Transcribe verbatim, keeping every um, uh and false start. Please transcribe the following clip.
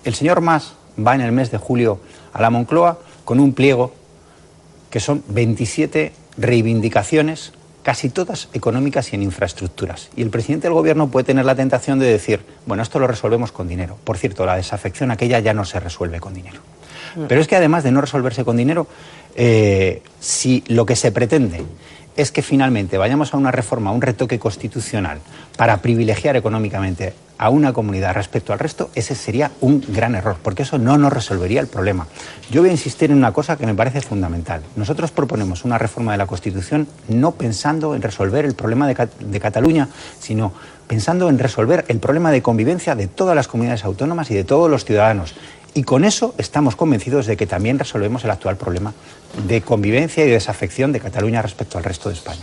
El señor Mas va en el mes de julio a la Moncloa con un pliego que son veintisiete reivindicaciones, casi todas económicas y en infraestructuras. Y el presidente del gobierno puede tener la tentación de decir, bueno, esto lo resolvemos con dinero. Por cierto, la desafección aquella ya no se resuelve con dinero. Pero es que además de no resolverse con dinero, eh, si lo que se pretende es que finalmente vayamos a una reforma, a un retoque constitucional para privilegiar económicamente a una comunidad respecto al resto, ese sería un gran error, porque eso no nos resolvería el problema. Yo voy a insistir en una cosa que me parece fundamental. Nosotros proponemos una reforma de la Constitución no pensando en resolver el problema de, de Cataluña, sino pensando en resolver el problema de convivencia de todas las comunidades autónomas y de todos los ciudadanos. Y con eso estamos convencidos de que también resolvemos el actual problema de convivencia y desafección de Cataluña respecto al resto de España.